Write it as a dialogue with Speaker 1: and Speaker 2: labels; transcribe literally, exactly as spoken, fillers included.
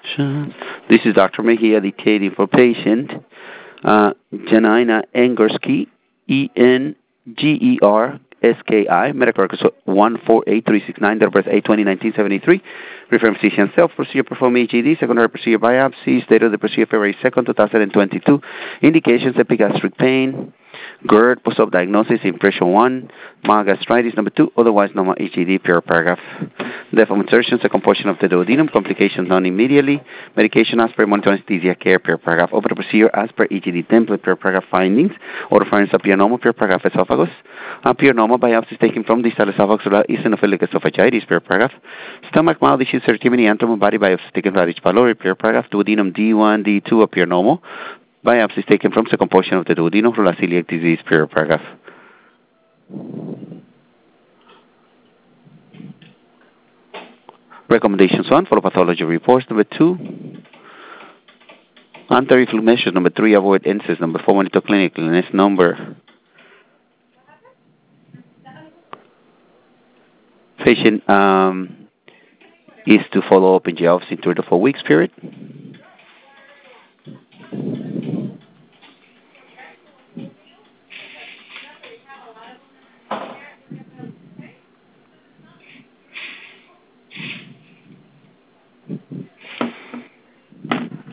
Speaker 1: This is Doctor Mejia dictating for patient uh, Janina Engersky, E N G E R S K I, medical record one four eight three six nine, date of birth eight twenty nineteen seventy-three, referring physician self, procedure performed E G D, secondary procedure biopsies, date of the procedure February second, two thousand twenty-two, indications epigastric pain, GERD, post-op diagnosis, impression one, mild gastritis, number two, otherwise normal E G D, pure paragraph. Depth of insertion, second portion of the duodenum, complications known immediately, medication as per monitor anesthesia care, pure paragraph. Open the procedure as per E G D template, pure paragraph findings, oropharynx of pure normal, pure paragraph esophagus, uh, pure normal biopsies taken from distal esophagus, eosinophilic esophagitis, pure paragraph. Stomach, mild issues, certimony, antomo, body biopsies taken from H. pylori, pure paragraph. Duodenum D one, D two, appear normal. Biopsies taken from second portion of the duodenum from celiac disease, pure paragraph. Recommendations one, follow pathology reports. Number two, anti-reflux measures. Number three, avoid N SAIDs. Number four, monitor clinic. Next number, patient um, is to follow up in the office in three to four weeks period.